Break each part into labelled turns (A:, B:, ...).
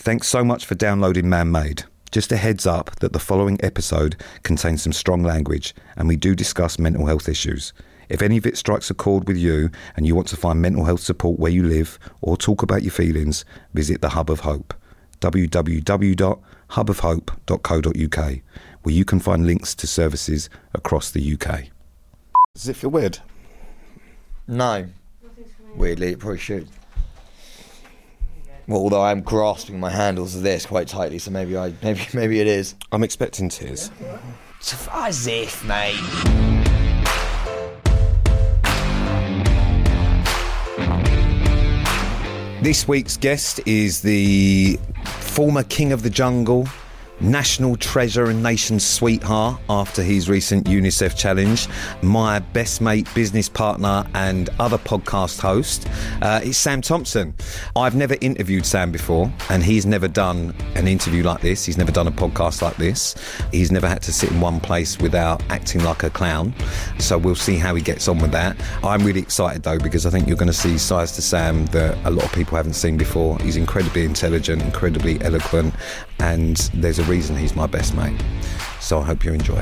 A: Thanks so much for downloading Man-Made. Just a heads up that the following episode contains some strong language and we do discuss mental health issues. If any of it strikes a chord with you and you want to find mental health support where you live or talk about your feelings, visit the Hub of Hope, www.hubofhope.co.uk, where you can find links to services across the UK. Does it feel weird?
B: No. Weirdly, it probably should. Well, although I am grasping my handles of this quite tightly, so maybe it is.
A: I'm expecting tears.
B: As if, mate.
A: This week's guest is the former King of the Jungle, national treasure and nation's sweetheart after his recent UNICEF challenge, my best mate, business partner and other podcast host. It's Sam Thompson. I've never interviewed Sam before and he's never done an interview like this. He's never done a podcast like this. He's never had to sit in one place without acting like a clown. So we'll see how he gets on with that. I'm really excited though because I think you're going to see sides to Sam that a lot of people haven't seen before. He's incredibly intelligent, incredibly eloquent, and there's a reason he's my best mate. So I hope you enjoy.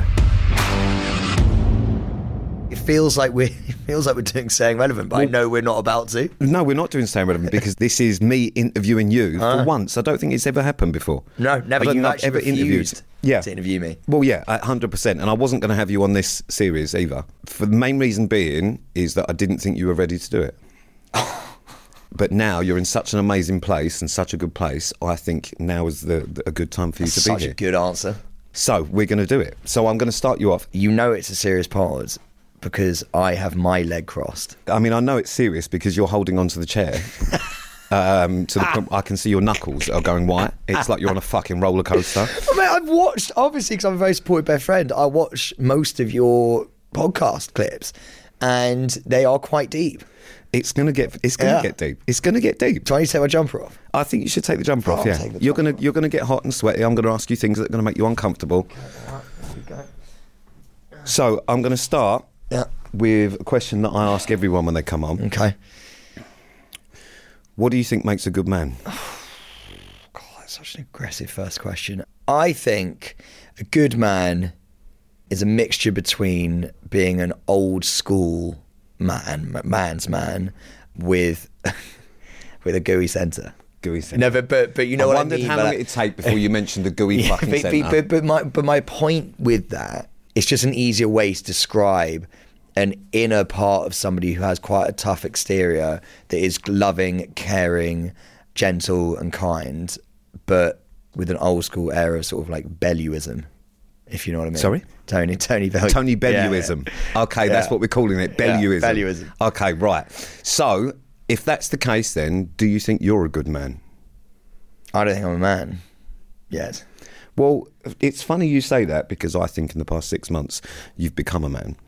B: It feels like we're doing Staying Relevant, but I know we're not about to.
A: No, we're not doing Staying Relevant because this is me interviewing you for once. I don't think it's ever happened before.
B: No, never.
A: I don't
B: You've
A: think I've
B: actually
A: ever interviewed
B: to interview me.
A: Well, yeah, 100%. And I wasn't going to have you on this series either. For the main reason being is that I didn't think you were ready to do it. But now you're in such an amazing place and such a good place, I think now is a good time for you to be here.
B: Such a good answer.
A: So we're going to do it. So I'm going to start you off.
B: You know it's a serious pod because I have my leg crossed.
A: I mean, I know it's serious because you're holding onto the chair. To the point I can see your knuckles are going white. It's like you're on a fucking roller coaster.
B: Well, mate, I've watched, obviously, because I'm a very supportive best friend, I watch most of your podcast clips and they are quite deep.
A: It's gonna get deep. It's gonna get deep.
B: Do I need to take my jumper off?
A: I think you should take the jumper off. Yeah, you're gonna get hot and sweaty. I'm gonna ask you things that are gonna make you uncomfortable.
B: Okay, all right, there we go.
A: So I'm gonna start with a question that I ask everyone when they come on.
B: Okay.
A: What do you think makes a good man?
B: God, that's such an aggressive first question. I think a good man is a mixture between being an old school man's man with a gooey centre.
A: Gooey centre.
B: No, but you know what I mean.
A: I wondered how long it'd take before you mentioned the gooey fucking centre.
B: But my point with that, it's just an easier way to describe an inner part of somebody who has quite a tough exterior that is loving, caring, gentle and kind, but with an old school air of sort of like Bellewism, if you know what I mean.
A: Sorry?
B: Tony
A: Bellewism. Yeah. Okay, that's what we're calling it. Bellewism.
B: Yeah, Bellewism.
A: Okay, right. So, if that's the case then, do you think you're a good man?
B: I don't think I'm a man yet.
A: Well, it's funny you say that because I think in the past 6 months you've become a man.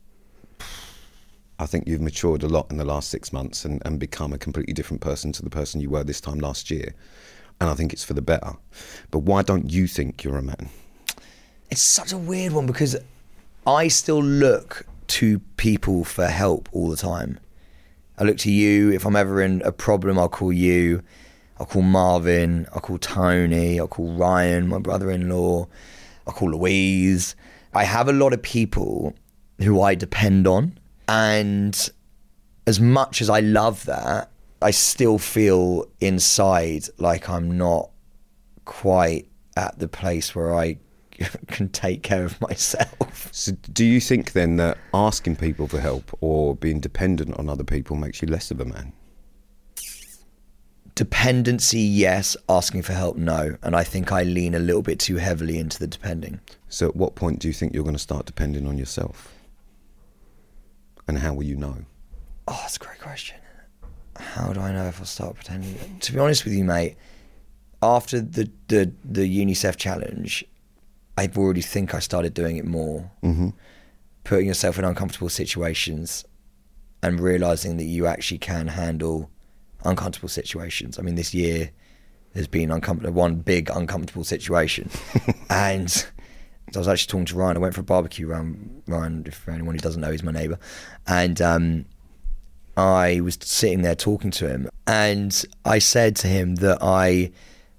A: I think you've matured a lot in the last 6 months and become a completely different person to the person you were this time last year. And I think it's for the better. But why don't you think you're a man?
B: It's such a weird one because I still look to people for help all the time. I look to you. If I'm ever in a problem, I'll call you. I'll call Marvin. I'll call Tony. I'll call Ryan, my brother-in-law. I'll call Louise. I have a lot of people who I depend on. And as much as I love that, I still feel inside like I'm not quite at the place where I can take care of myself.
A: So do you think then that asking people for help or being dependent on other people makes you less of a man?
B: Dependency, yes. Asking for help, no. And I think I lean a little bit too heavily into the depending.
A: So at what point do you think you're going to start depending on yourself? And how will you know?
B: Oh, that's a great question. How do I know if I'll start pretending? To be honest with you, mate, after the UNICEF challenge, I already think I started doing it more. Mm-hmm. Putting yourself in uncomfortable situations and realising that you actually can handle uncomfortable situations. I mean, this year there's been one big uncomfortable situation. And so I was actually talking to Ryan. I went for a barbecue around Ryan, for anyone who doesn't know, he's my neighbour. And I was sitting there talking to him. And I said to him that I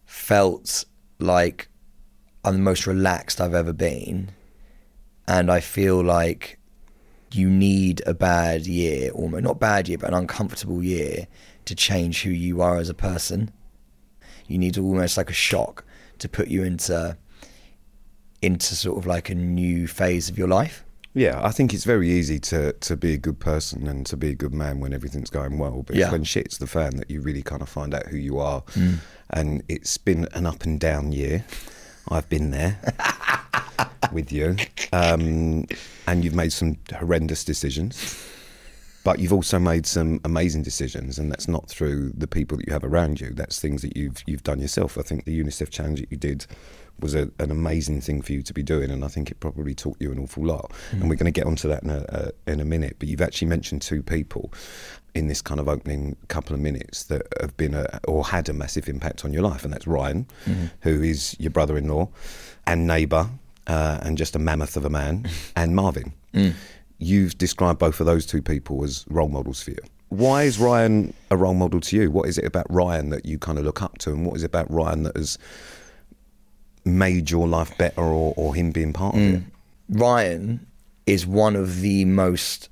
B: felt like I'm the most relaxed I've ever been. And I feel like you need a bad year, almost not bad year, but an uncomfortable year to change who you are as a person. You need almost like a shock to put you into sort of like a new phase of your life.
A: Yeah, I think it's very easy to be a good person and to be a good man when everything's going well. But it's when shit's the fan that you really kind of find out who you are. And it's been an up and down year. I've been there with you. And you've made some horrendous decisions. But you've also made some amazing decisions, and that's not through the people that you have around you. That's things that you've done yourself. I think the UNICEF challenge that you did was an amazing thing for you to be doing, and I think it probably taught you an awful lot. And we're going to get onto that in a minute. But you've actually mentioned two people in this kind of opening couple of minutes that have been or had a massive impact on your life, and that's Ryan, who is your brother-in-law and neighbour, and just a mammoth of a man, and Marvin. You've described both of those two people as role models for you. Why is Ryan a role model to you? What is it about Ryan that you kind of look up to, and what is it about Ryan that has made your life better, or him being part of it?
B: Ryan is one of the most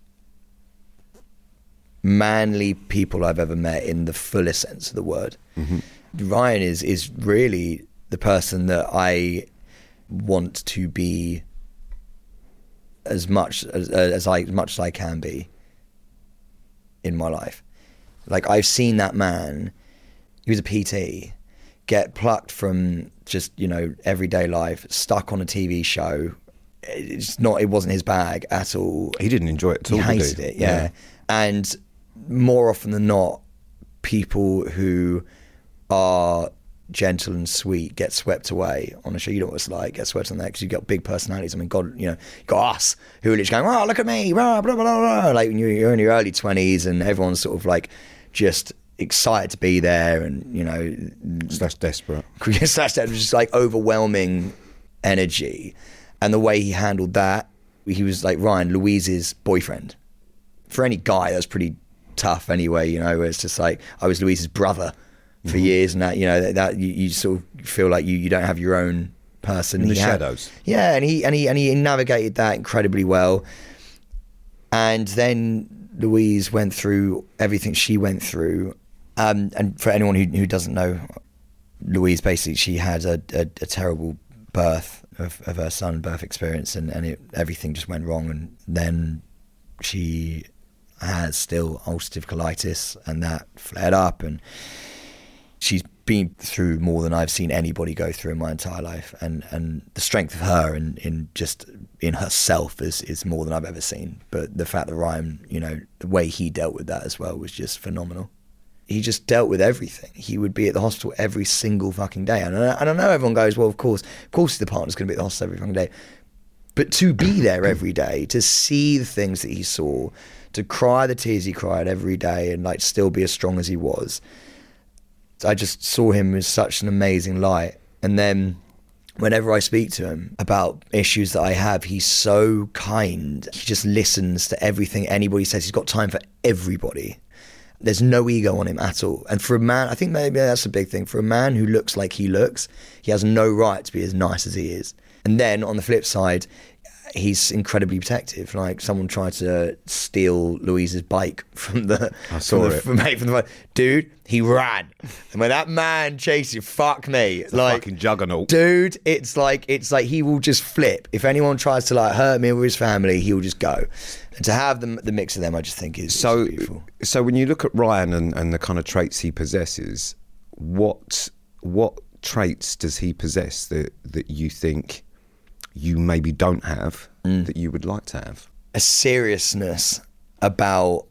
B: manly people I've ever met in the fullest sense of the word. Ryan is really the person that I want to be as much as I can be in my life. Like, I've seen that man, he was a PT, get plucked from just, everyday life, stuck on a TV show. It wasn't his bag at all.
A: He didn't enjoy it at all.
B: He hated it, yeah. And more often than not, people who are gentle and sweet get swept away on a show. You know what it's like, get swept on there because you've got big personalities. I mean, God, you got us who are literally going, oh, look at me, blah, blah, blah, blah. Like, when you're in your early 20s and everyone's sort of like just excited to be there, and
A: slash desperate,
B: just like overwhelming energy. And the way he handled that, he was like Ryan, Louise's boyfriend. For any guy, that's pretty tough anyway. It's just like, I was Louise's brother for years, and that that you sort of feel like you don't have your own person
A: in the shadows.
B: Yeah, and he navigated that incredibly well. And then Louise went through everything she went through. And for anyone who doesn't know, Louise, basically, she had a terrible birth of her son, birth experience, and everything just went wrong. And then she has still ulcerative colitis, and that flared up, and she's been through more than I've seen anybody go through in my entire life, and the strength of her in herself is more than I've ever seen. But the fact that Ryan, the way he dealt with that as well was just phenomenal. He just dealt with everything. He would be at the hospital every single fucking day. And I know everyone goes, well, of course the partner's going to be at the hospital every fucking day. But to be there every day, to see the things that he saw, to cry the tears he cried every day, and like still be as strong as he was, I just saw him as such an amazing light. And then whenever I speak to him about issues that I have, he's so kind. He just listens to everything anybody says. He's got time for everybody. There's no ego on him at all. And for a man, I think maybe that's a big thing. For a man who looks like he looks, he has no right to be as nice as he is. And then on the flip side, he's incredibly protective. Like, someone tried to steal Louise's bike from the...
A: I saw it.
B: From the dude, he ran. And when that man chased you, fuck me.
A: It's like, a fucking juggernaut.
B: Dude, it's like he will just flip. If anyone tries to like hurt me or his family, he will just go. And to have the mix of them, I just think is beautiful.
A: So when you look at Ryan and the kind of traits he possesses, what traits does he possess that you think you maybe don't have that you would like to have?
B: A seriousness about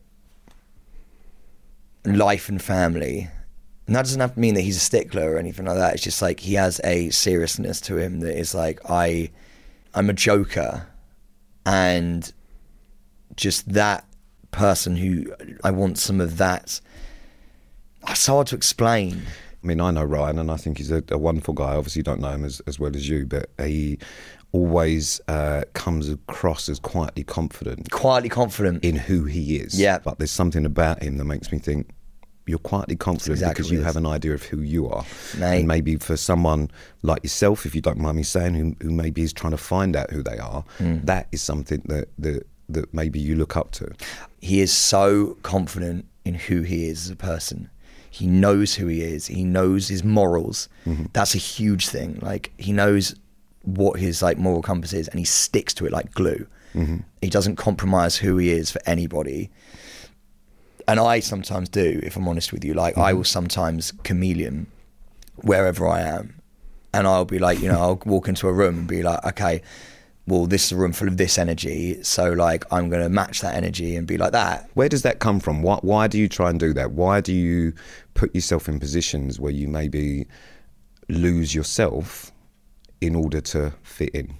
B: life and family. And that doesn't have to mean that he's a stickler or anything like that. It's just like he has a seriousness to him that is like, I'm a joker, and just that person who I want some of that. It's hard to explain.
A: I mean, I know Ryan, and I think he's a wonderful guy. Obviously, you don't know him as well as you, but he always comes across as quietly confident
B: in
A: in who he is.
B: Yeah.
A: But there's something about him that makes me think, You're quietly confident
B: exactly
A: because you
B: what it
A: have
B: is.
A: an idea of who you are.
B: Mate.
A: And maybe for someone like yourself, if you don't mind me saying, who maybe is trying to find out who they are, that is something that maybe you look up to.
B: He is so confident in who he is as a person. He knows who he is. He knows his morals. That's a huge thing. Like, he knows what his like moral compass is, and he sticks to it like glue. He doesn't compromise who he is for anybody. And I sometimes do, if I'm honest with you. Like, I will sometimes chameleon wherever I am. And I'll be like, you know, I'll walk into a room and be like, okay, well, this is a room full of this energy, so like I'm going to match that energy and be like that.
A: Where does that come from? Why do you try and do that? Why do you put yourself in positions where you maybe lose yourself in order to fit in?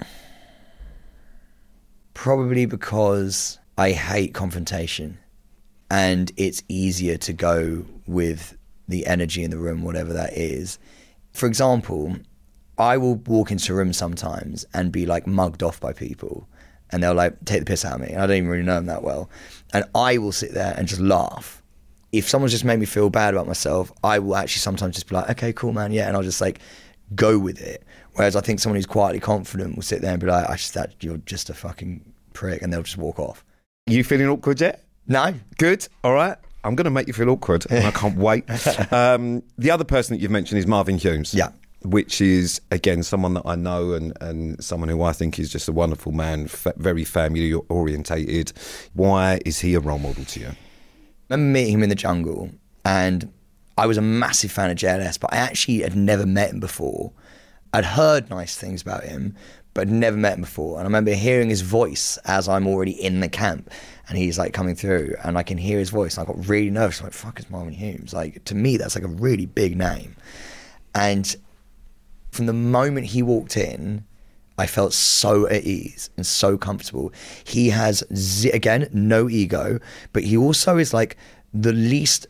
B: Probably because I hate confrontation, and it's easier to go with the energy in the room, whatever that is. For example, I will walk into a room sometimes and be like mugged off by people, and they'll like take the piss out of me, and I don't even really know them that well, and I will sit there and just laugh. If someone's just made me feel bad about myself, I will actually sometimes just be like, okay, cool, man, yeah, and I'll just like go with it. Whereas I think someone who's quietly confident will sit there and be like, you're just a fucking prick, and they'll just walk off.
A: You feeling awkward yet?
B: No.
A: Good. All right. I'm going to make you feel awkward, and I can't wait. The other person that you've mentioned is Marvin Humes.
B: Yeah.
A: Which is, again, someone that I know and someone who I think is just a wonderful man, very family orientated. Why is he a role model to you?
B: I remember meeting him in the jungle, and I was a massive fan of JLS, but I actually had never met him before. I'd heard nice things about him, but I'd never met him before. And I remember hearing his voice as I'm already in the camp, and he's like coming through, and I can hear his voice, and I got really nervous. I'm like, fuck, is Marvin Humes? Like, to me, that's like a really big name. And from the moment he walked in, I felt so at ease and so comfortable. He has, again, no ego, but he also is like the least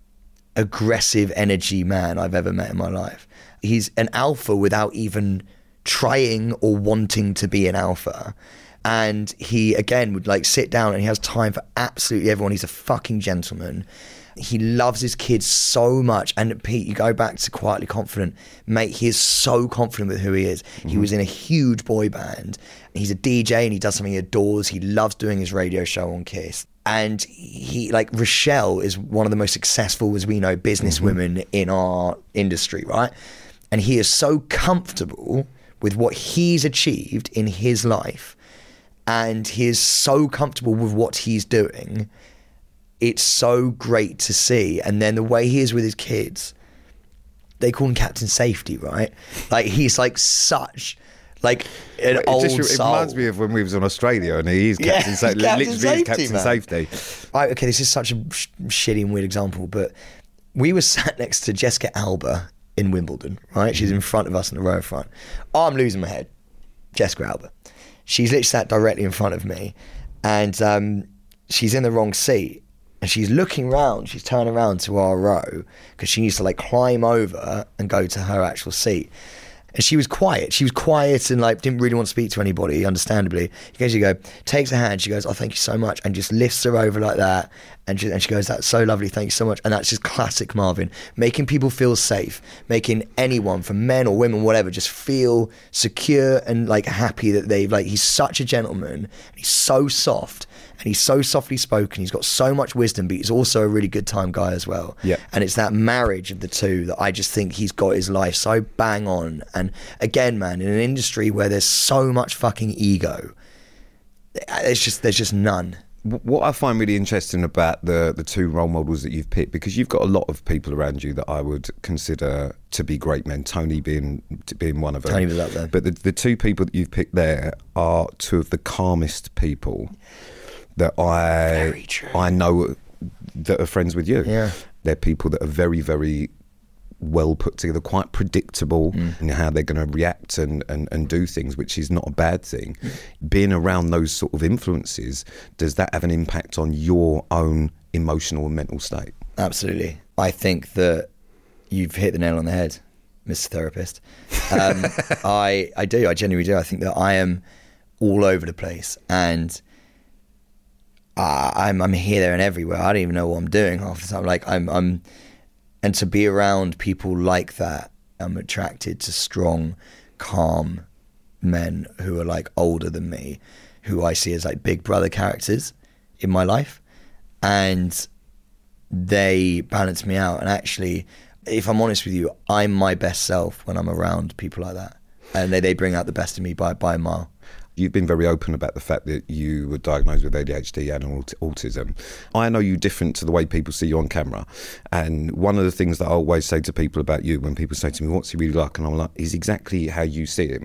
B: aggressive energy man I've ever met in my life. He's an alpha without even trying or wanting to be an alpha. And he, again, would like sit down, and he has time for absolutely everyone. He's a fucking gentleman. He loves his kids so much. And Pete, you go back to quietly confident, mate, he is so confident with who he is. He was in a huge boy band. He's a DJ, and he does something he adores. He loves doing his radio show on Kiss. And he, like, Rochelle is one of the most successful, as we know, business women in our industry, right? And he is so comfortable with what he's achieved in his life, and he is so comfortable with what he's doing. It's so great to see. And then the way he is with his kids, they call him Captain Safety, right? Like, he's like such like an old soul.
A: It reminds me of when we was in Australia, and he is Captain Safety. Literally, he's Captain Safety.
B: Okay, this is such a shitty and weird example, but we were sat next to Jessica Alba in Wimbledon, right? She's in front of us in the row front. I'm losing my head. Jessica Alba. She's literally sat directly in front of me, and she's in the wrong seat. And she's looking round, she's turning around to our row, because she needs to like climb over and go to her actual seat. And she was quiet. She was quiet and like didn't really want to speak to anybody, understandably. She goes, takes her hand, she goes, oh, thank you so much, and just lifts her over like that. And she goes, that's so lovely, thank you so much. And that's just classic Marvin, making people feel safe, making anyone, from men or women, whatever, just feel secure and like happy that they've like, he's such a gentleman, and he's so soft. And he's so softly spoken. He's got so much wisdom, but he's also a really good time guy as well.
A: Yeah.
B: And it's that marriage of the two that I just think he's got his life so bang on. And again, man, in an industry where there's so much fucking ego, there's just none.
A: What I find really interesting about the two role models that you've picked, because you've got a lot of people around you that I would consider to be great men, Tony being one of them.
B: Tony was up there.
A: But the two people that you've picked there are two of the calmest people that I know that are friends with you.
B: Yeah.
A: They're people that are very, very well put together, quite predictable in how they're going to react and do things, which is not a bad thing. Being around those sort of influences, does that have an impact on your own emotional and mental state?
B: Absolutely. I think that you've hit the nail on the head, Mr. Therapist. I do. I genuinely do. I think that I am all over the place, and I'm here, there, and everywhere. I don't even know what I'm doing half the time. Like and to be around people like that, I'm attracted to strong, calm men who are like older than me, who I see as like big brother characters in my life, and they balance me out. And actually, if I'm honest with you, I'm my best self when I'm around people like that, and they bring out the best in me by a mile.
A: You've been very open about the fact that you were diagnosed with ADHD and autism. I know you different to the way people see you on camera. And one of the things that I always say to people about you, when people say to me, what's he really like? And I'm like, is exactly how you see him.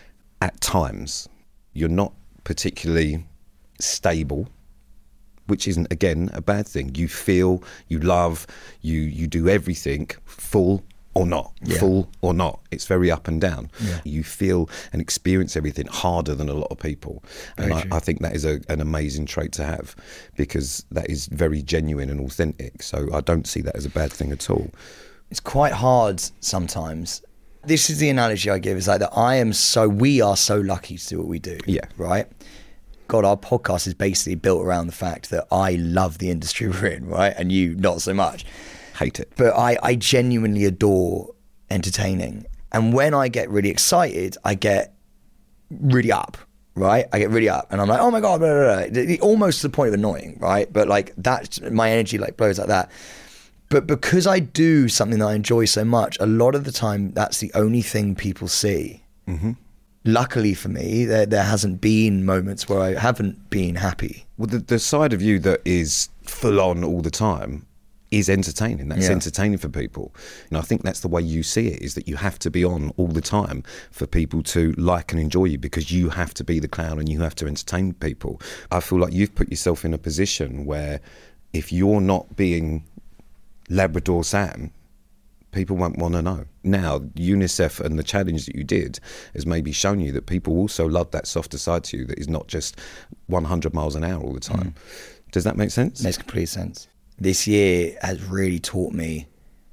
A: At times, you're not particularly stable, which isn't, again, a bad thing. You feel, you love, you do everything full or not, full or not. It's very up and down. Yeah. You feel and experience everything harder than a lot of people. And I think that is an amazing trait to have, because that is very genuine and authentic. So I don't see that as a bad thing at all.
B: It's quite hard sometimes. This is the analogy I give, is like that we are so lucky to do what we do.
A: Yeah.
B: Right? God, our podcast is basically built around the fact that I love the industry we're in, right? And you not so much.
A: Hate it.
B: But I genuinely adore entertaining. And when I get really excited, I get really up, right? I get really up and I'm like, oh my God, blah, blah, blah. Almost to the point of annoying, right? But like that, my energy like blows like that. But because I do something that I enjoy so much, a lot of the time, that's the only thing people see. Mm-hmm. Luckily for me, there hasn't been moments where I haven't been happy.
A: Well, the side of you that is full on all the time is entertaining. That's entertaining for people. And I think that's the way you see it, is that you have to be on all the time for people to like and enjoy you, because you have to be the clown and you have to entertain people. I feel like you've put yourself in a position where if you're not being Labrador Sam, people won't want to know. Now, UNICEF and the challenge that you did has maybe shown you that people also love that softer side to you that is not just 100 miles an hour all the time. Does that make sense?
B: Makes complete sense. This year has really taught me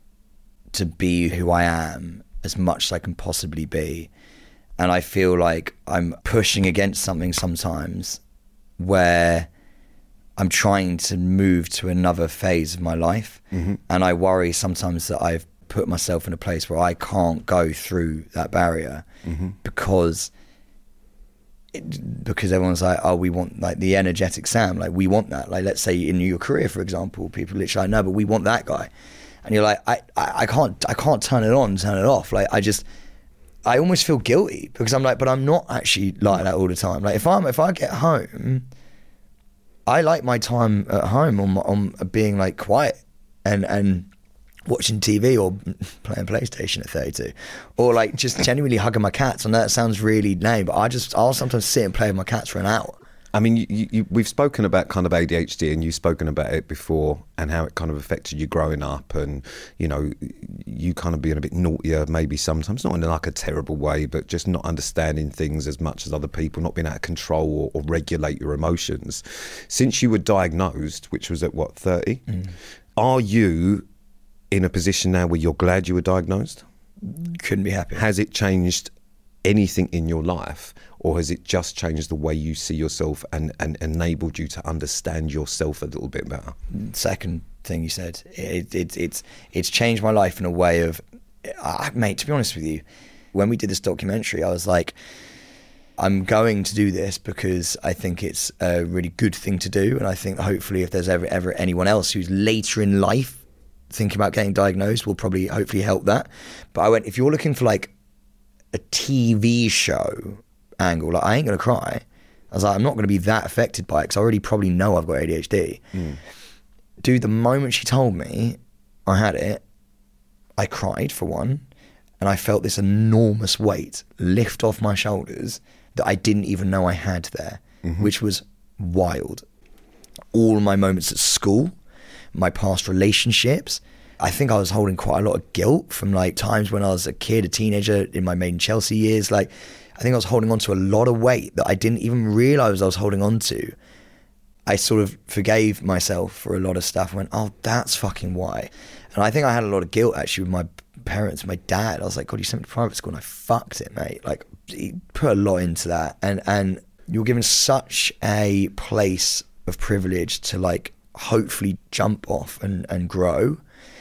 B: to be who I am as much as I can possibly be. And I feel like I'm pushing against something sometimes where I'm trying to move to another phase of my life. Mm-hmm. And I worry sometimes that I've put myself in a place where I can't go through that barrier because everyone's like, oh, we want like the energetic Sam, like we want that. Like, let's say in your career, for example, people literally like, no, but we want that guy. And you're like, I can't turn it on, turn it off. Like, I almost feel guilty because I'm like, but I'm not actually like that all the time. Like if I get home, I like my time at home on being like quiet and watching TV or playing PlayStation at 32, or like just genuinely hugging my cats. And that sounds really lame, but I'll sometimes sit and play with my cats for an hour.
A: I mean, we've spoken about kind of ADHD, and you've spoken about it before and how it kind of affected you growing up, and you know, you kind of being a bit naughtier maybe sometimes, not in like a terrible way, but just not understanding things as much as other people, not being able to control or regulate your emotions. Since you were diagnosed, which was at what, 30? Are you in a position now where you're glad you were diagnosed?
B: Couldn't be happier.
A: Has it changed anything in your life, or has it just changed the way you see yourself and enabled you to understand yourself a little bit better?
B: Second thing you said, it's changed my life in a way of, mate, to be honest with you, when we did this documentary, I was like, I'm going to do this because I think it's a really good thing to do, and I think hopefully if there's ever anyone else who's later in life thinking about getting diagnosed, will probably hopefully help that. But I went, if you're looking for like a TV show angle, like I ain't gonna cry. I was like, I'm not gonna be that affected by it because I already probably know I've got ADHD. Dude, the moment she told me I had it, I cried for one, and I felt this enormous weight lift off my shoulders that I didn't even know I had there, which was wild. All my moments at school, my past relationships, I think I was holding quite a lot of guilt from like times when I was a kid, a teenager in my Made in Chelsea years. Like, I think I was holding on to a lot of weight that I didn't even realize I was holding on to. I sort of forgave myself for a lot of stuff and went, oh, that's fucking why. And I think I had a lot of guilt actually with my parents, my dad. I was like, God, you sent me to private school, and I fucked it, mate. Like, he put a lot into that. And you're given such a place of privilege to like hopefully jump off and grow.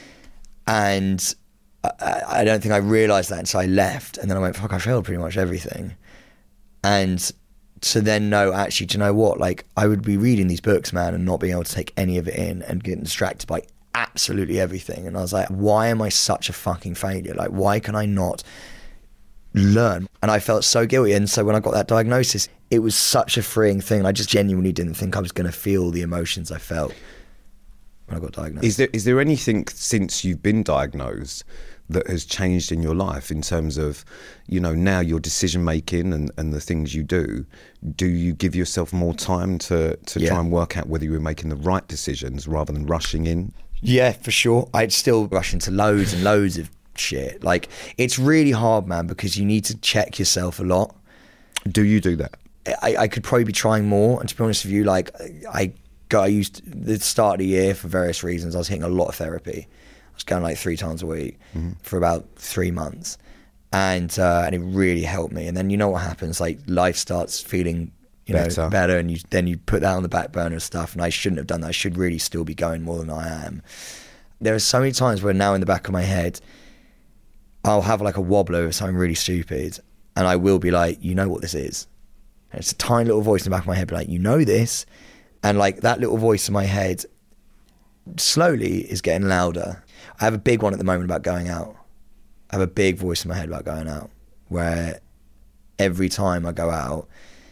B: And I don't think I realised that until I left, and then I went, fuck, I failed pretty much everything. And to then know, actually, do you know what? Like, I would be reading these books, man, and not being able to take any of it in and getting distracted by absolutely everything. And I was like, why am I such a fucking failure? Like, why can I not learn? And I felt so guilty. And so when I got that diagnosis, it was such a freeing thing. I just genuinely didn't think I was going to feel the emotions I felt when I got diagnosed.
A: Is there anything since you've been diagnosed that has changed in your life in terms of, you know, now your decision making and the things you do? Do you give yourself more time to try and work out whether you were making the right decisions rather than rushing in?
B: Yeah, for sure. I'd still rush into loads and loads of shit. Like, it's really hard, man, because you need to check yourself a lot.
A: Do you do that?
B: I could probably be trying more. And to be honest with you, like, I used the start of the year for various reasons. I was hitting a lot of therapy. I was going like 3 times a week for about 3 months, and it really helped me. And then you know what happens? Like, life starts feeling better, and then you put that on the back burner and stuff. And I shouldn't have done that. I should really still be going more than I am. There are so many times where now in the back of my head, I'll have like a wobble over something really stupid, and I will be like, you know what this is? And it's a tiny little voice in the back of my head, be like, you know this? And like that little voice in my head slowly is getting louder. I have a big one at the moment about going out. I have a big voice in my head about going out, where every time I go out,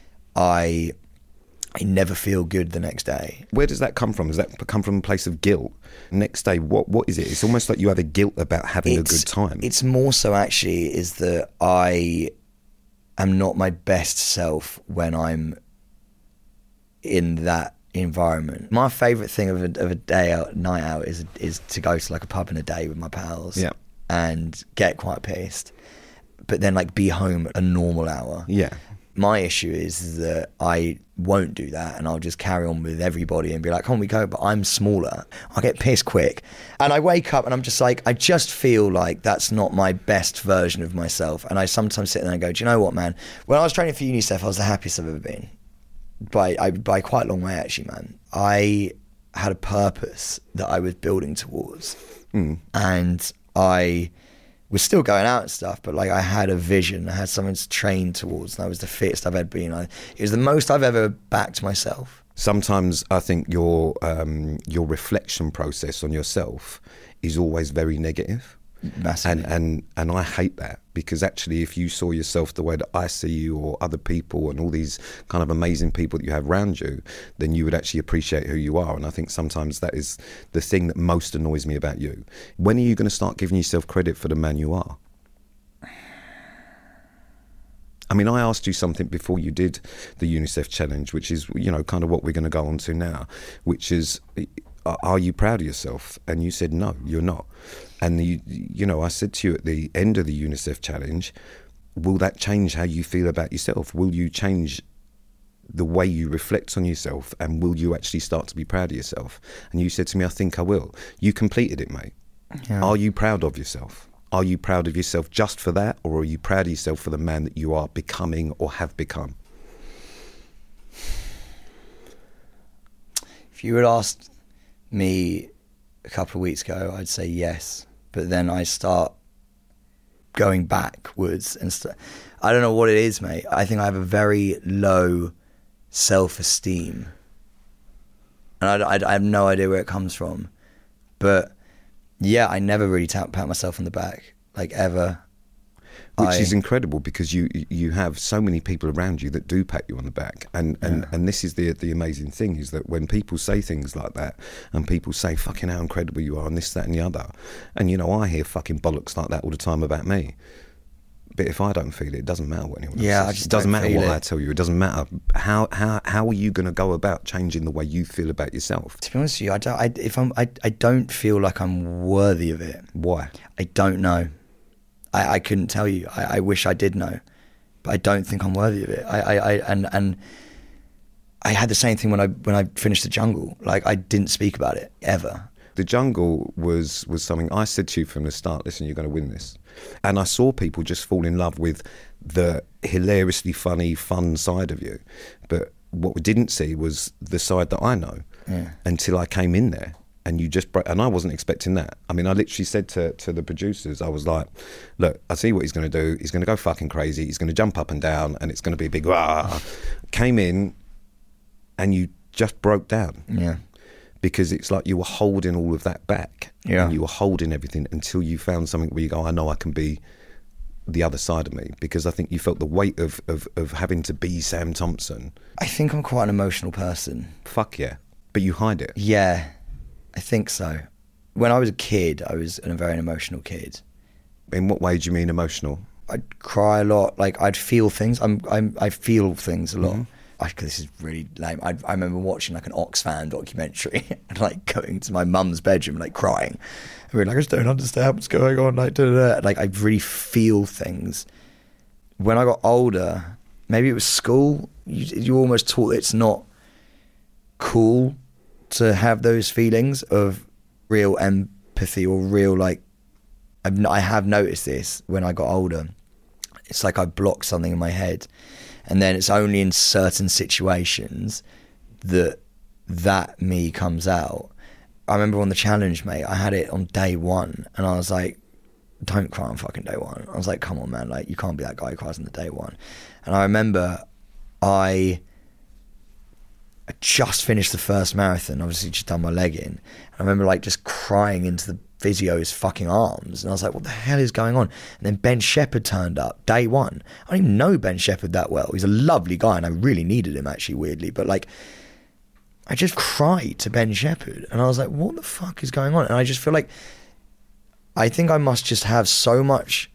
B: I never feel good the next day.
A: Where does that come from? Does that come from a place of guilt? Next day, what is it? It's almost like you have a guilt about having a good time.
B: It's more so actually is that I am not my best self when I'm in that environment. My favourite thing of a day out, night out, is to go to like a pub in a day with my pals and get quite pissed, but then like be home at a normal hour.
A: Yeah.
B: My issue is that I won't do that, and I'll just carry on with everybody and be like, on we go, but I'm smaller. I get pissed quick. And I wake up and I'm just like, I just feel like that's not my best version of myself. And I sometimes sit there and go, do you know what, man? When I was training for UNICEF, I was the happiest I've ever been. By quite a long way, actually, man. I had a purpose that I was building towards. And I was still going out and stuff, but like I had a vision, I had something to train towards, and I was the fittest I've ever been. It was the most I've ever backed myself.
A: Sometimes I think your reflection process on yourself is always very negative.
B: Massively.
A: And I hate that, because actually if you saw yourself the way that I see you, or other people and all these kind of amazing people that you have around you, then you would actually appreciate who you are. And I think sometimes that is the thing that most annoys me about you. When are you going to start giving yourself credit for the man you are? I mean, I asked you something before you did the UNICEF challenge, which is, you know, kind of what we're going to go on to now, which is, are you proud of yourself? And you said, no, you're not. And, you know, I said to you at the end of the UNICEF challenge, will that change how you feel about yourself? Will you change the way you reflect on yourself? And will you actually start to be proud of yourself? And you said to me, I think I will. You completed it, mate. Yeah. Are you proud of yourself? Are you proud of yourself just for that? Or are you proud of yourself for the man that you are becoming or have become?
B: If you had asked me a couple of weeks ago, I'd say yes. But then I start going backwards and I don't know what it is, mate. I think I have a very low self-esteem, and I have no idea where it comes from. But yeah, I never really pat myself on the back, like, ever.
A: Which is incredible, because you have so many people around you that do pat you on the back, and this is the amazing thing, is that when people say things like that, and people say fucking how incredible you are and this, that and the other, and you know, I hear fucking bollocks like that all the time about me, but if I don't feel it, it doesn't matter what anyone else says. It doesn't matter what I tell you. It doesn't matter how are you going to go about changing the way you feel about yourself.
B: To be honest with you, I don't feel like I'm worthy of it.
A: Why?
B: I don't know. I couldn't tell you. I wish I did know, but I don't think I'm worthy of it. And I had the same thing when I finished The Jungle. Like, I didn't speak about it ever.
A: The Jungle was something I said to you from the start. Listen, you're going to win this. And I saw people just fall in love with the hilariously funny, fun side of you. But what we didn't see was the side that I know
B: Yeah.
A: until I came in there. And you just and I wasn't expecting that. I mean, I literally said to the producers, I was like, look, I see what he's going to do. He's going to go fucking crazy. He's going to jump up and down, and it's going to be a big rah. Came in, and you just broke down.
B: Yeah.
A: Because it's like you were holding all of that back.
B: Yeah.
A: And you were holding everything until you found something where you go, I know I can be the other side of me. Because I think you felt the weight of having to be Sam Thompson.
B: I think I'm quite an emotional person.
A: Fuck yeah. But you hide it.
B: Yeah, I think so. When I was a kid, I was a very emotional kid.
A: In what way do you mean emotional?
B: I'd cry a lot. Like, I'd feel things. I feel things a lot. Mm-hmm. This is really lame. I remember watching like an Oxfam documentary and like going to my mum's bedroom, like crying. And we were like, I just don't understand what's going on. Like, like I really feel things. When I got older, maybe it was school. You almost taught it's not cool to have those feelings of real empathy or real, like, I have noticed this when I got older. It's like I blocked something in my head, and then it's only in certain situations that me comes out. I remember on the challenge, mate, I had it on day one, and I was like, don't cry on fucking day one. I was like, come on, man, like, you can't be that guy who cries on the day one. And I remember I just finished the first marathon, obviously just done my leg in. I remember like just crying into the physio's fucking arms, and I was like, what the hell is going on? And then Ben Shepherd turned up day one. I don't even know Ben Shepherd that well. He's a lovely guy, and I really needed him, actually, weirdly. But like, I just cried to Ben Shepherd, and I was like, what the fuck is going on? And I just feel like, I think I must just have so much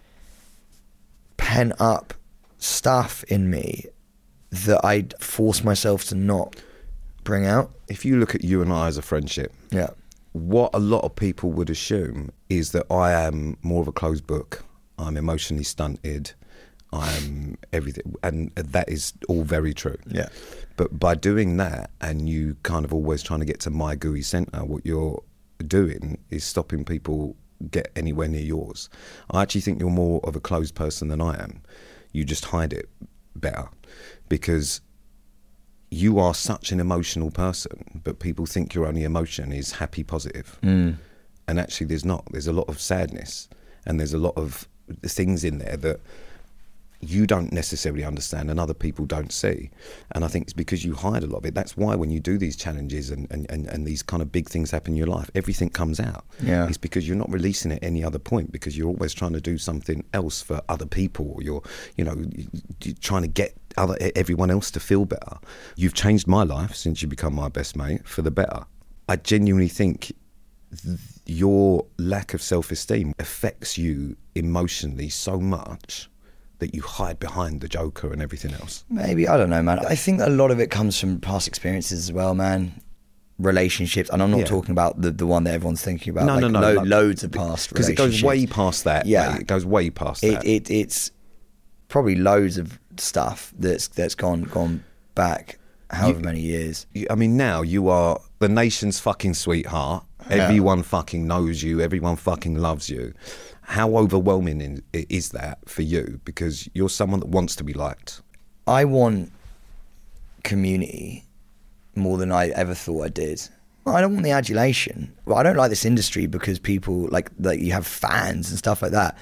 B: pent up stuff in me that I'd force myself to not bring out.
A: If you look at you and I as a friendship,
B: Yeah.
A: what a lot of people would assume is that I am more of a closed book. I'm emotionally stunted. I'm everything. And that is all very true.
B: Yeah.
A: But by doing that, and you kind of always trying to get to my gooey centre, what you're doing is stopping people get anywhere near yours. I actually think you're more of a closed person than I am. You just hide it better because you are such an emotional person, but people think your only emotion is happy, positive. And actually there's not. There's a lot of sadness, and there's a lot of things in there that you don't necessarily understand and other people don't see. And I think it's because you hide a lot of it. That's why when you do these challenges and these kind of big things happen in your life, everything comes out.
B: Yeah.
A: It's because you're not releasing it at any other point, because you're always trying to do something else for other people, or you're trying to get everyone else to feel better. You've changed my life since you become my best mate for the better. I genuinely think your lack of self-esteem affects you emotionally so much that you hide behind the Joker and everything else.
B: Maybe, I don't know, man. I think a lot of it comes from past experiences as well, man. Relationships, and I'm not talking about the one that everyone's thinking about.
A: No,
B: loads of past relationships.
A: Because it goes way past that.
B: Yeah,
A: mate. It goes way past that.
B: It's probably loads of stuff that's gone back however many years.
A: I mean, now you are the nation's fucking sweetheart. Everyone fucking knows you. Everyone fucking loves you. How overwhelming is that for you? Because you're someone that wants to be liked.
B: I want community more than I ever thought I did. I don't want the adulation. Well, I don't like this industry because people like you have fans and stuff like that.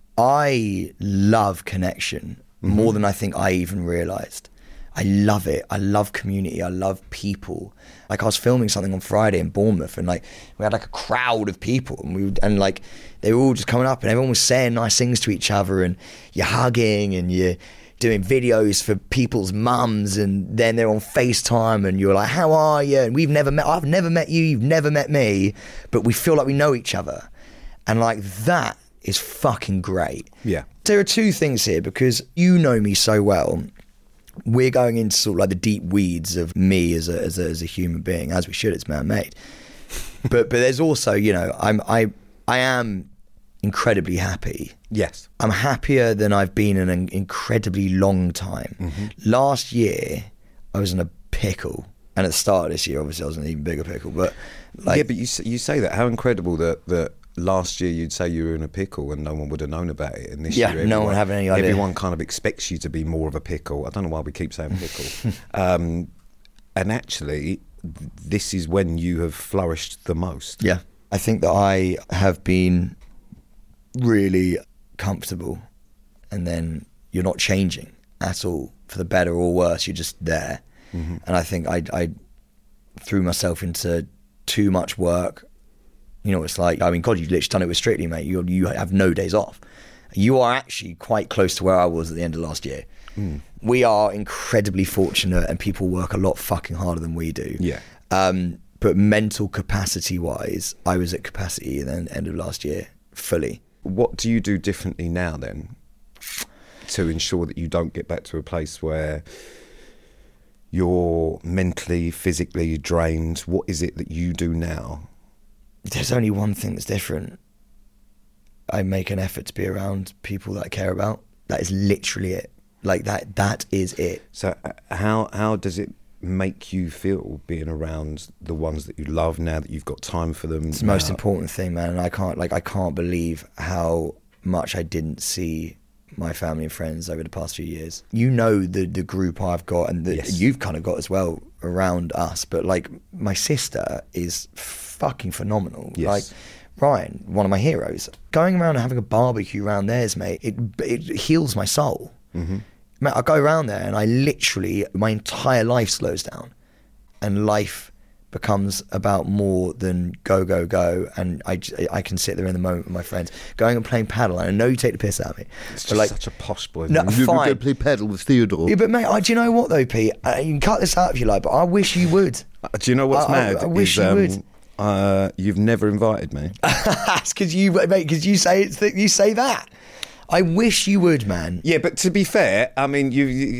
B: I love connection more than I think I even realised. I love it. I love community. I love people. Like, I was filming something on Friday in Bournemouth, and like we had like a crowd of people, and like they were all just coming up, and everyone was saying nice things to each other, and you're hugging, and you're doing videos for people's mums, and then they're on FaceTime, and you're like, how are you? And we've never met. I've never met you. You've never met me, but we feel like we know each other, and like that is fucking great.
A: Yeah.
B: There are two things here, because you know me so well. We're going into sort of like the deep weeds of me as a human being, as we should. It's man-made, but there's also, you know, I am incredibly happy.
A: Yes,
B: I'm happier than I've been in an incredibly long time. Last year, I was in a pickle, and at the start of this year, obviously, I was in an even bigger pickle. But like,
A: yeah, but you say that, how incredible that last year you'd say you were in a pickle and no one would have known about it, and this year
B: no one having any idea.
A: Everyone kind of expects you to be more of a pickle. I don't know why we keep saying pickle. And actually, this is when you have flourished the most.
B: Yeah. I think that I have been really comfortable, and then you're not changing at all for the better or worse. You're just there. Mm-hmm. And I think I threw myself into too much work. You know, it's like, I mean, God, you've literally done it with Strictly, mate. You have no days off. You are actually quite close to where I was at the end of last year. Mm. We are incredibly fortunate, and people work a lot fucking harder than we do.
A: Yeah.
B: But mental capacity wise, I was at capacity at the end of last year, fully.
A: What do you do differently now then to ensure that you don't get back to a place where you're mentally, physically drained? What is it that you do now?
B: There's only one thing that's different. I make an effort to be around people that I care about. That is literally it. Like that is it.
A: So how does it make you feel being around the ones that you love now that you've got time for them?
B: It's the most important thing, man. And I can't believe how much I didn't see my family and friends over the past few years. You know the group I've got, and that
A: yes.
B: you've kind of got as well around us. But like, my sister is fucking phenomenal.
A: Yes.
B: Like Ryan, one of my heroes, going around and having a barbecue around theirs, mate, it heals my soul. Mm-hmm. Mate, I go around there and I literally, my entire life slows down, and life becomes about more than go, go, go. And I can sit there in the moment with my friends, going and playing paddle. And I know you take the piss out of me.
A: It's just like, such a posh boy.
B: No,
A: you
B: fine.
A: go play paddle with Theodore.
B: Yeah, but mate, do you know what though, Pete? You can cut this out if you like, but I wish you would.
A: Do you know what's mad?
B: I wish you would.
A: You've never invited me.
B: That's because you say you say that. I wish you would, man.
A: Yeah, but to be fair, I mean,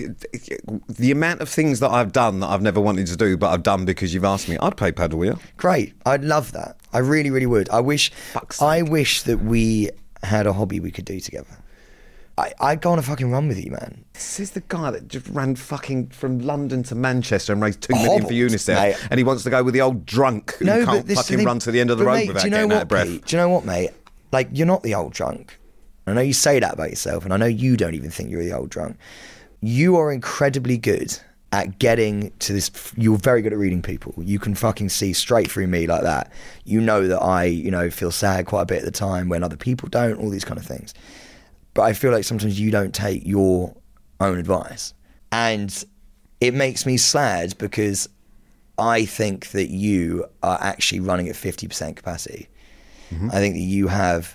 A: the amount of things that I've done that I've never wanted to do, but I've done because you've asked me, I'd play paddle with you.
B: Great. I'd love that. I really, really would. I wish that we had a hobby we could do together. I'd go on a fucking run with you, man.
A: This is the guy that just ran fucking from London to Manchester and raised $2 million for UNICEF, mate. And he wants to go with the old drunk who can't fucking run to the end of the road without getting out of breath.
B: Pete? Do you know what, mate? Like, you're not the old drunk. I know you say that about yourself, and I know you don't even think you're the old drunk. You are incredibly good at getting to this. You're very good at reading people. You can fucking see straight through me like that. You know that I, feel sad quite a bit at the time when other people don't, all these kind of things. But I feel like sometimes you don't take your own advice. And it makes me sad because I think that you are actually running at 50% capacity. Mm-hmm. I think that you have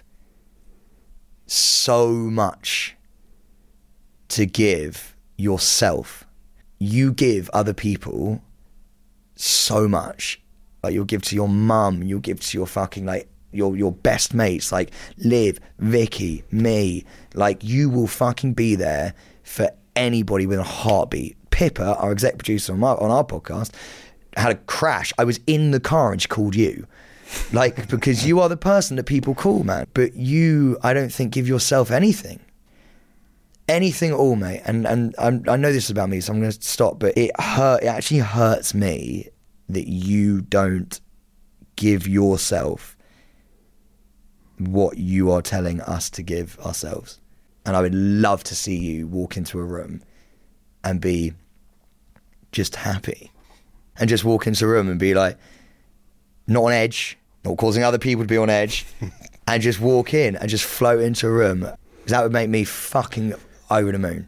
B: so much to give yourself. You give other people so much. Like, you'll give to your mum, you'll give to your fucking your best mates, like Liv, Vicky, me. Like, you will fucking be there for anybody with a heartbeat. Pippa, our exec producer on our podcast, had a crash. I was in the car and she called you. Like, because you are the person that people call, man. But you, I don't think, give yourself anything at all, mate. And I know this is about me, so I'm going to stop. But it actually hurts me that you don't give yourself what you are telling us to give ourselves. And I would love to see you walk into a room and be just happy, and just walk into a room and be like, not on edge, not causing other people to be on edge, and just walk in and just float into a room. Because that would make me fucking over the moon.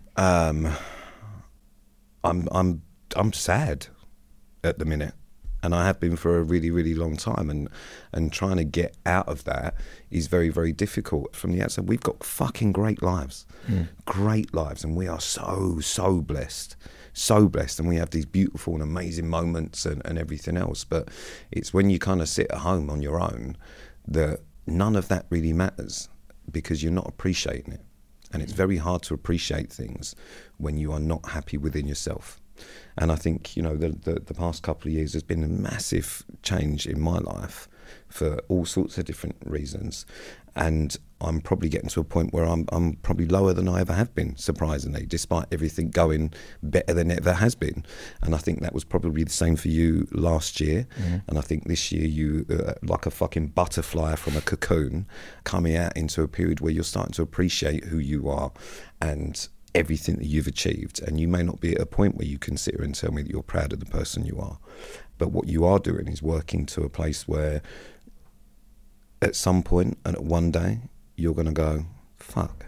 A: I'm sad at the minute, and I have been for a really, really long time, and trying to get out of that is very, very difficult. From the outside, we've got fucking great lives, great lives, and we are so blessed. So blessed, and we have these beautiful and amazing moments and everything else. But it's when you kind of sit at home on your own that none of that really matters, because you're not appreciating it. And it's very hard to appreciate things when you are not happy within yourself. And I think, the past couple of years has been a massive change in my life for all sorts of different reasons. And I'm probably getting to a point where I'm probably lower than I ever have been, surprisingly, despite everything going better than it ever has been. And I think that was probably the same for you last year. Mm-hmm. And I think this year you, like a fucking butterfly from a cocoon, coming out into a period where you're starting to appreciate who you are. And everything that you've achieved. And you may not be at a point where you can sit here and tell me that you're proud of the person you are. But what you are doing is working to a place where at some point and at one day, you're going to go, fuck,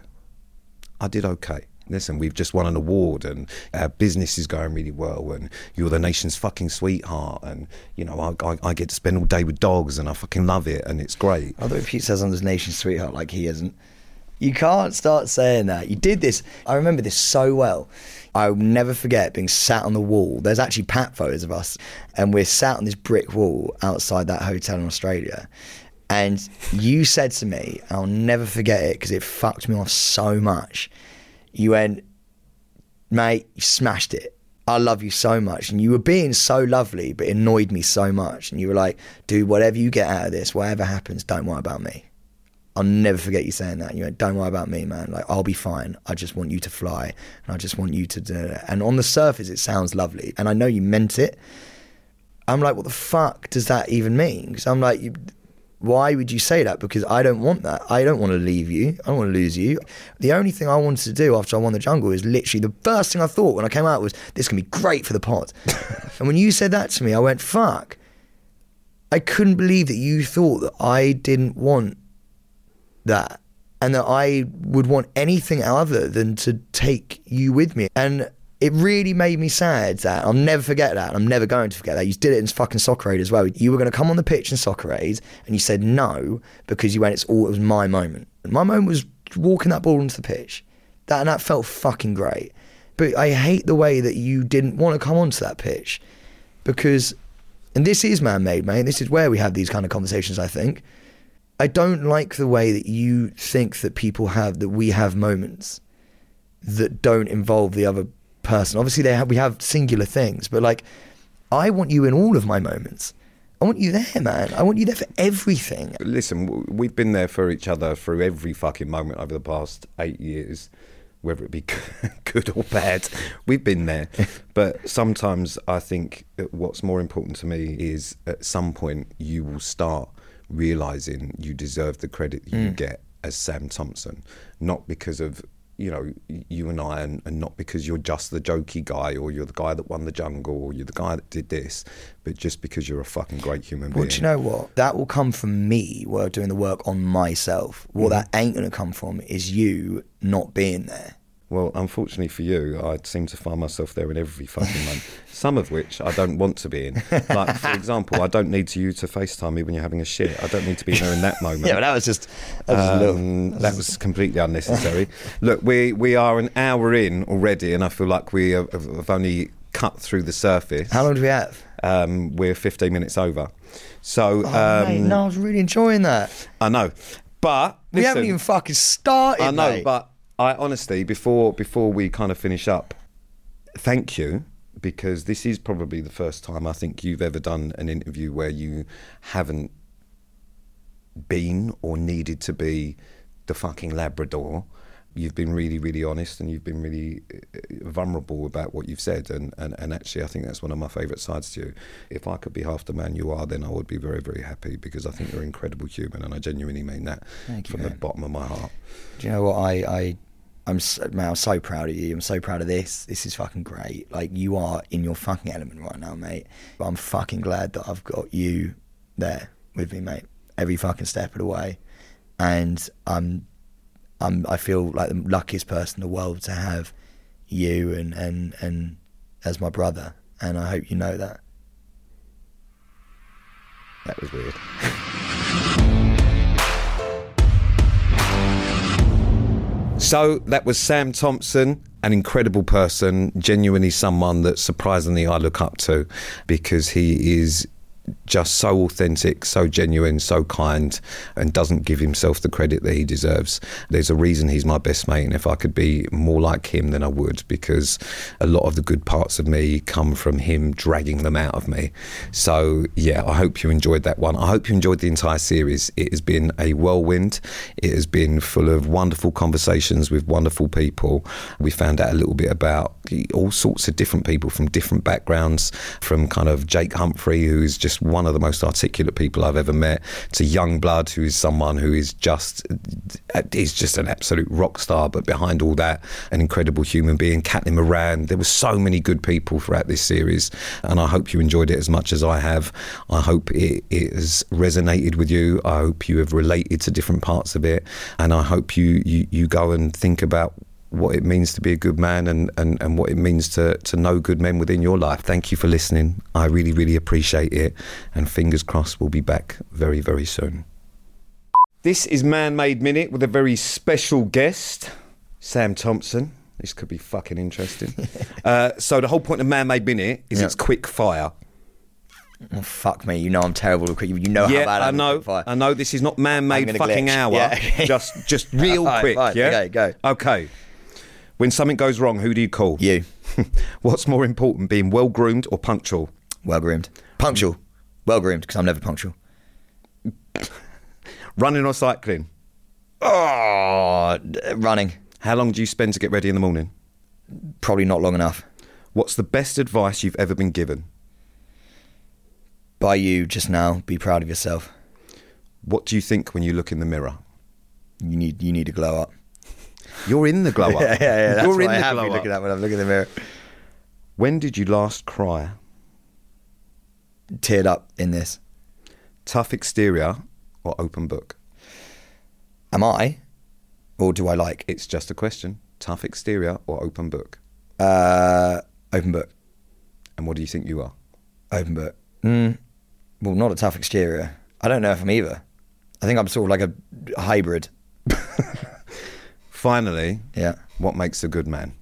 A: I did okay. Listen, we've just won an award and our business is going really well and you're the nation's fucking sweetheart and, you know, I get to spend all day with dogs and I fucking love it and it's great.
B: Although Pete says I'm the nation's sweetheart like he isn't. You can't start saying that. You did this. I remember this so well. I'll never forget being sat on the wall. There's actually pat photos of us and we're sat on this brick wall outside that hotel in Australia. And you said to me, I'll never forget it because it fucked me off so much. You went, mate, you smashed it. I love you so much. And you were being so lovely, but it annoyed me so much. And you were like, dude, whatever you get out of this, whatever happens, don't worry about me. I'll never forget you saying that. And you went, don't worry about me, man. Like, I'll be fine. I just want you to fly. And I just want you to do it. And on the surface, it sounds lovely. And I know you meant it. I'm like, what the fuck does that even mean? Because I'm like, why would you say that? Because I don't want that. I don't want to leave you. I don't want to lose you. The only thing I wanted to do after I won the Jungle is literally the first thing I thought when I came out was, this can be great for the pod. And when you said that to me, I went, fuck. I couldn't believe that you thought that I didn't want that and that I would want anything other than to take you with me. And it really made me sad that I'll never forget that. And I'm never going to forget that. You did it in fucking Soccer Aid as well. You were going to come on the pitch in Soccer Aid and you said no because you went, it was my moment. And my moment was walking that ball into the pitch. That felt fucking great. But I hate the way that you didn't want to come onto that pitch because, and this is man-made, mate. This is where we have these kind of conversations, I think. I don't like the way that you think that we have moments that don't involve the other person. Obviously we have singular things, but like, I want you in all of my moments. I want you there, man. I want you there for everything.
A: Listen, we've been there for each other through every fucking moment over the past 8 years, whether it be good or bad. We've been there. But sometimes I think what's more important to me is at some point you will start realising you deserve the credit that you get as Sam Thompson, not because of, you know, you and I, and not because you're just the jokey guy or you're the guy that won the Jungle or you're the guy that did this, but just because you're a fucking great human being.
B: Well, do you know what? That will come from me doing the work on myself. What that ain't going to come from is you not being there.
A: Well, unfortunately for you, I seem to find myself there in every fucking month. Some of which I don't want to be in. Like, for example, I don't need you to FaceTime me when you're having a shit. I don't need to be there in that moment.
B: Yeah, but that was just
A: that was completely unnecessary. Look, we are an hour in already, and I feel like we have only cut through the surface.
B: How long do we have?
A: We're 15 minutes over. So,
B: mate, no, I was really enjoying that.
A: I know, but
B: we haven't even fucking started.
A: I know,
B: mate.
A: but I honestly, before we kind of finish up, thank you, because this is probably the first time I think you've ever done an interview where you haven't been or needed to be the fucking Labrador. You've been really, really honest and you've been really vulnerable about what you've said. And actually, I think that's one of my favourite sides to you. If I could be half the man you are, then I would be very, very happy, because I think you're an incredible human, and I genuinely mean that from the bottom of my heart.
B: Do you know what? I'm so proud of you. I'm so proud of this. This is fucking great. Like, you are in your fucking element right now, mate. But I'm fucking glad that I've got you there with me, mate, every fucking step of the way. And I feel like the luckiest person in the world to have you and as my brother. And I hope you know that.
A: That was weird. So that was Sam Thompson, an incredible person, genuinely someone that surprisingly I look up to, because he is just so authentic, so genuine, so kind, and doesn't give himself the credit that he deserves. There's a reason he's my best mate, and if I could be more like him, then I would, because a lot of the good parts of me come from him dragging them out of me. So yeah, I hope you enjoyed that one. I hope you enjoyed the entire series. It has been a whirlwind. It has been full of wonderful conversations with wonderful people. We found out a little bit about all sorts of different people from different backgrounds, from kind of Jake Humphrey, who's just one one of the most articulate people I've ever met, to Youngblood, who is someone who is just an absolute rock star, but behind all that, an incredible human being. Caitlin Moran. There were so many good people throughout this series, and I hope you enjoyed it as much as I have. I hope it has resonated with you. I hope you have related to different parts of it, and I hope you go and think about what it means to be a good man and what it means to know good men within your life. Thank you for listening. I really, really appreciate it, and fingers crossed we'll be back very, very soon. This is Man Made Minute with a very special guest, Sam Thompson. This could be fucking interesting. So the whole point of Man Made Minute is it's quick fire.
B: Oh, fuck me, you know I'm terrible with quick. You know how bad I'm with quick fire.
A: I know this is not man-made fucking glitch. Hour. Yeah, okay. Just real quick,
B: right,
A: yeah?
B: Okay, go.
A: Okay. When something goes wrong, who do you call?
B: You.
A: What's more important, being well-groomed or punctual?
B: Well-groomed. Punctual. Well-groomed, because I'm never punctual.
A: Running or cycling?
B: Oh, running.
A: How long do you spend to get ready in the morning?
B: Probably not long enough.
A: What's the best advice you've ever been given?
B: By you just now, be proud of yourself.
A: What do you think when you look in the mirror?
B: You need to glow up.
A: You're in the glow up.
B: yeah. That's
A: You're
B: what
A: in
B: I
A: the
B: have
A: glow
B: been
A: up.
B: looking at when I'm looking in the mirror.
A: When did you last cry?
B: Teared up in this.
A: Tough exterior or open book?
B: Am I? Or do I like?
A: It's just a question. Tough exterior or open book?
B: Open book.
A: And what do you think you are?
B: Open book. Well, not a tough exterior. I don't know if I'm either. I think I'm sort of like a hybrid.
A: Finally,
B: yeah.
A: What makes a good man?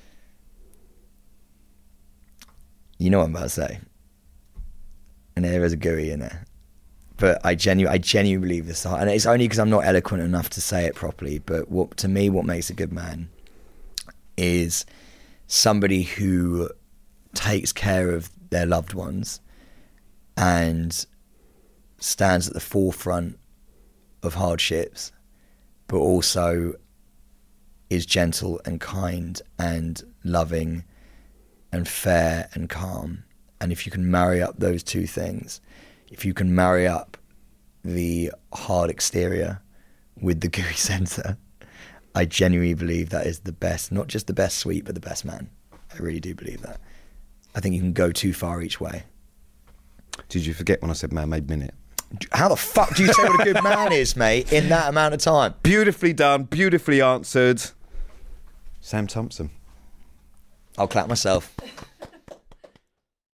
B: You know what I'm about to say. And there is a gooey in there. But I genuinely believe this. And it's only because I'm not eloquent enough to say it properly. But what makes a good man is somebody who takes care of their loved ones and stands at the forefront of hardships, but also is gentle and kind and loving and fair and calm. And if you can marry up those two things, if you can marry up the hard exterior with the gooey centre, I genuinely believe that is the best, not just the best sweet, but the best man. I really do believe that. I think you can go too far each way.
A: Did you forget when I said man-made minute?
B: How the fuck do you say what a good man is, mate, in that amount of time?
A: Beautifully done, beautifully answered. Sam Thompson.
B: I'll clap myself.